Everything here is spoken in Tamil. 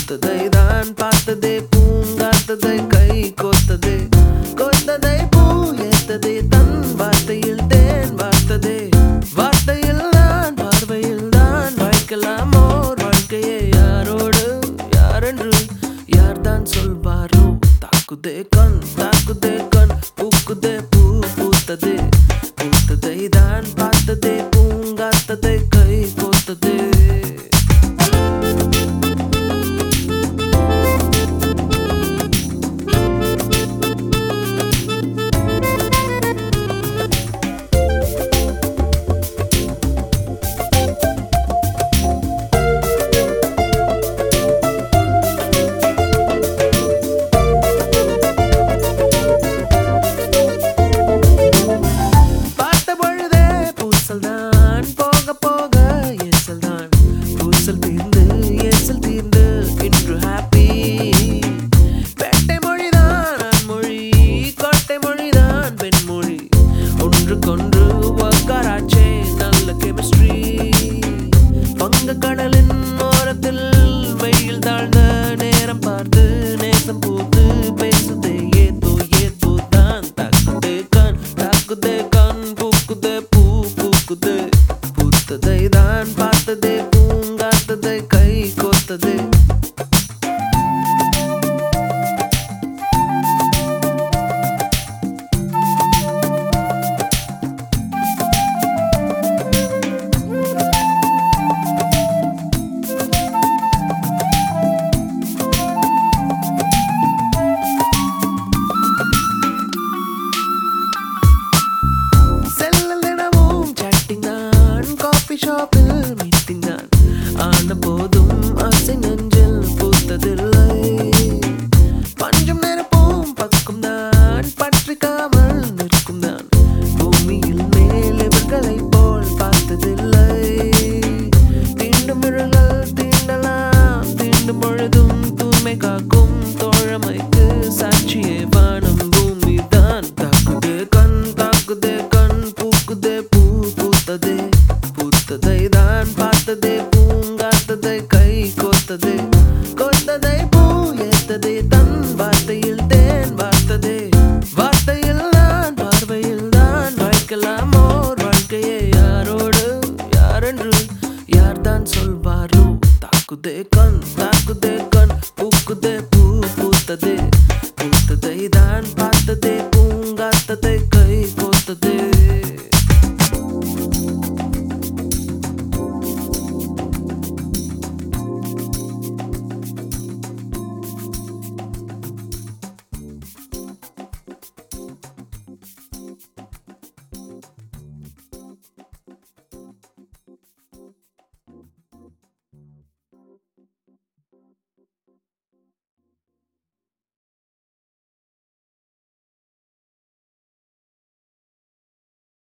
பூத்ததை தான் பார்த்ததே பூங்காத்ததை கை கோத்ததே கோத்ததை பூ ஏத்ததே தன் வார்த்தையில் தேன் வார்த்ததே வார்த்தையில் நான் பார்வையில் தான் வாழ்க்கலாம் ஓர் வாழ்க்கையே யாரோடு யாரென்று யார்தான் சொல்வாரோ தாக்குதே கண் பூக்குதே பூ பூத்ததே பூத்ததை தான் பார்த்ததே பூங்காத்ததை கை கோத்ததே கொன்று வக்கராச்சே நல்ல கெமிஸ்ட்ரி வங்கக்கடலின் ஓரத்தில் வெயில் தாழ்ந்த நேரம் பார்த்து நேசம் பூத்து பேசுதே ஏதோ தான் தாக்குதே கண் பூக்குதே பூ பூக்குதே பூத்ததை தான் பார்த்ததே பூங்காத்ததை கை கோத்ததே ஷாப்பில் மீட்டிங் தான் ஆன போதும் ஆசை நெஞ்சில் பூத்ததில்லை பஞ்சம் நிரப்பும் பக்கம் தான் பற்றிக்காமல் நிற்கும் தான் பூமியில் மேல் இவர்களை போல் பார்த்ததில்லை தீண்டும் விரல்கள் தீண்டலாம் தீண்டும் பொழுதும் தூய்மை காக்கும் தோழமைக்கு சாட்சியே வானம் பூமி தான் தாக்குதே கண் பூக்குதே பூ பூத்ததே பூத்ததை தான் பார்த்ததே பூங்காத்ததை கை கோத்ததே கோத்ததை பூ ஏத்ததே தன் வார்த்தையில் தேன் வார்த்ததே வார்த்தையில் நான் பார்வையில் தான் வாழ்க்கலாம் ஓர் வாழ்க்கையே யாரோடு யாரென்று யார்தான் சொல்வாரோ தாக்குதே கண் பூக்குதே பூ பூத்ததே பூத்ததை தான் பார்த்ததே பூங்காத்ததை கை கோத்ததே